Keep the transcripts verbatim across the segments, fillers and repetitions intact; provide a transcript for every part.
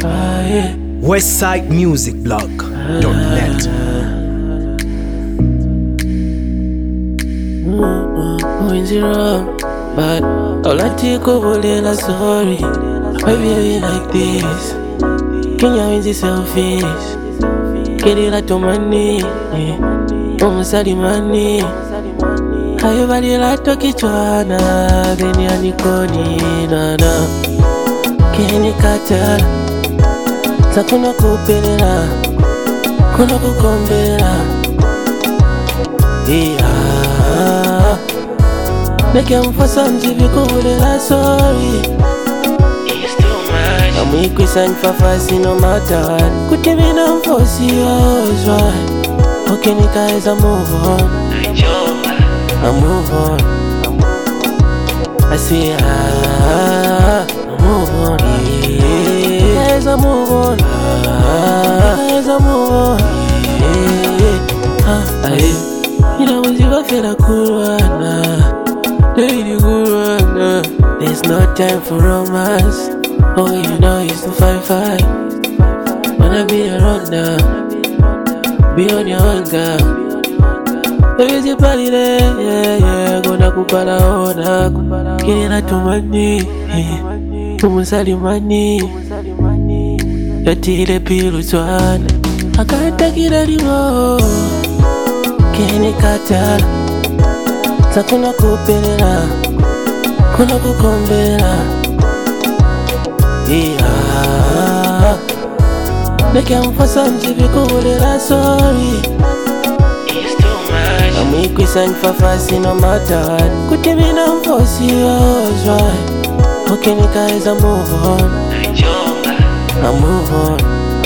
Ah, yeah. westside music blog dot net. Going zero, but all I take over the sorry. Why be like this? Can you win the selfish? Get it like to money, almost all the money. How you body like to get one? Then you are Niconi, na na. Can you catch her? Sakuna kupelera, kuna kukombera. Yeah, make him for some difficult. Sorry, it's too much. I'm weak with sign for fast, no matter what. Could you be no force yours, right? Okay, guys, I move on. I move on. I say, ah, I move on. Yeah, guys, I move on. Ah, guys, I move on. Yeah, ah, ah. You know when you feel like Kurana, lady Kurana. There's no time for romance. All you know is to fight, fight. Wanna be around now, be on your own girl. Baby, you party there, yeah, yeah. Gonna kupala ona, kila tumani, tumusali mani, yati ile pilu twana. Akata kila limo, kini katala. Sakuna kupelera, kuna kukombera. Yeah, make him for some difficult. Sorry, it's too much. I'm weak with sign for fast, no matter what. Could you be no force yours, right? Okay, guys, I move on. I move on.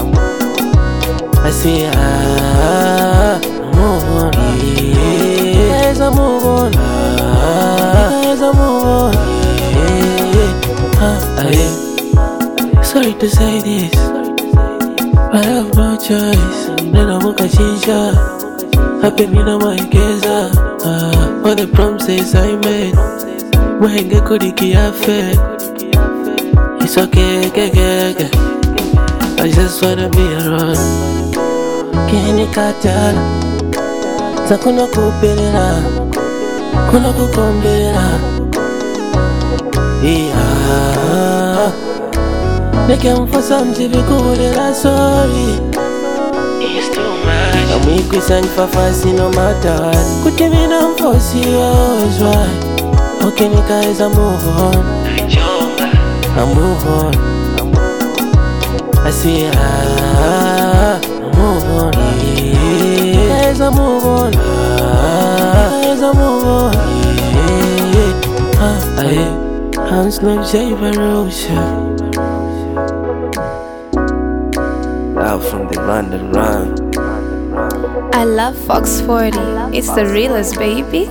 I say, ah, I move on. Yeah, guys, I move on. Ah, guys, I move on. Yeah, ah, ah, yeah. Sorry to say this, but I have no choice. Then I'm gonna change up. Happy me no my geza. Ah, all the promises I made, wenge kudiki afe. It's okay, okay, okay, okay. I just wanna be around. Kini katala, sakuna kupelera, kuna kukombera. Yeah, make him for some difficult. Sorry, it's too much. I'm weak with sign for fast, no matter what. Could you be no force yours, right? Okay, guys, I move on. I move on. I say, ah, I move on. Yeah, guys, I move on. Ah, guys, I move on. Yeah, ah, ah, yeah. I'm Slim J Barosha. Out from the London run. I love Fox forty. It's the realest, baby.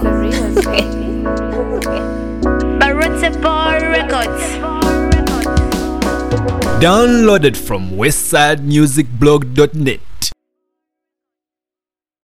Barutse Bar Records. Downloaded from westside music blog dot net.